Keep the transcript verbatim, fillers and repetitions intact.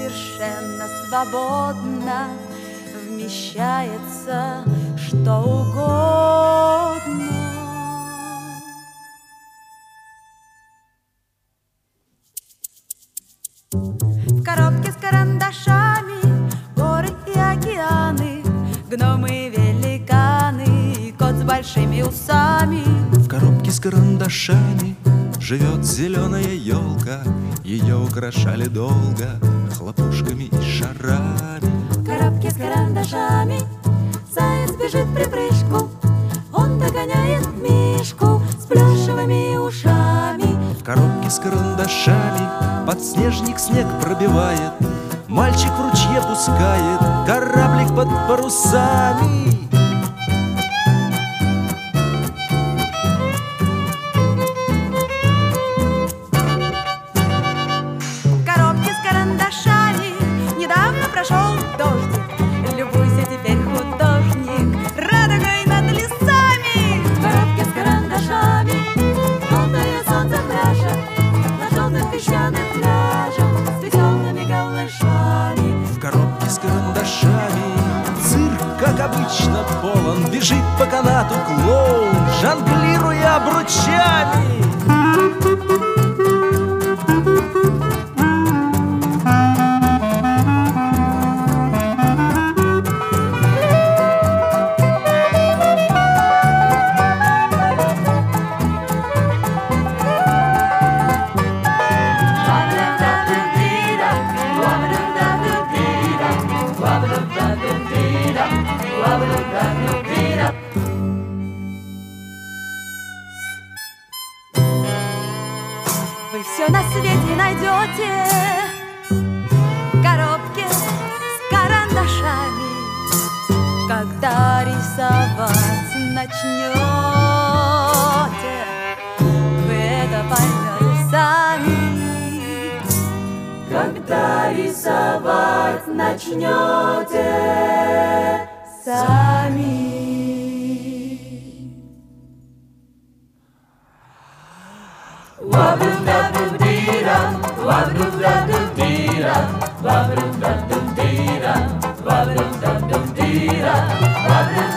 совершенно свободно вмещается что угодно. В коробке с карандашами горы и океаны, гномы и великаны, и кот с большими усами. В коробке с карандашами живет зеленая елка, ее украшали долго хлопушками и шарами. В коробке с карандашами заяц бежит в припрыжку, он догоняет мишку с плюшевыми ушами. В коробке с карандашами подснежник снег пробивает, мальчик в ручье пускает кораблик под парусами. В коробке с карандашами недавно прошел дождик, любуйся теперь, художник, радугой над лесами. В коробке с карандашами желтое солнце пляшет на желтых песчаных пляжах с веселыми голышами. В коробке с карандашами цирк, как обычно, полон, бежит по канату клоун, жонглируя обручами. Вы все на свете найдете в коробке с карандашами, когда рисовать начнете. Вы это поймете сами, когда рисовать начнете сами. Wa-ba-da-doo-dee-da, wa-ba-da-doo-dee-da, wa-ba-da-doo-dee-da, wa-ba-da-doo-dee-da, wa-ba-da-doo-dee-da.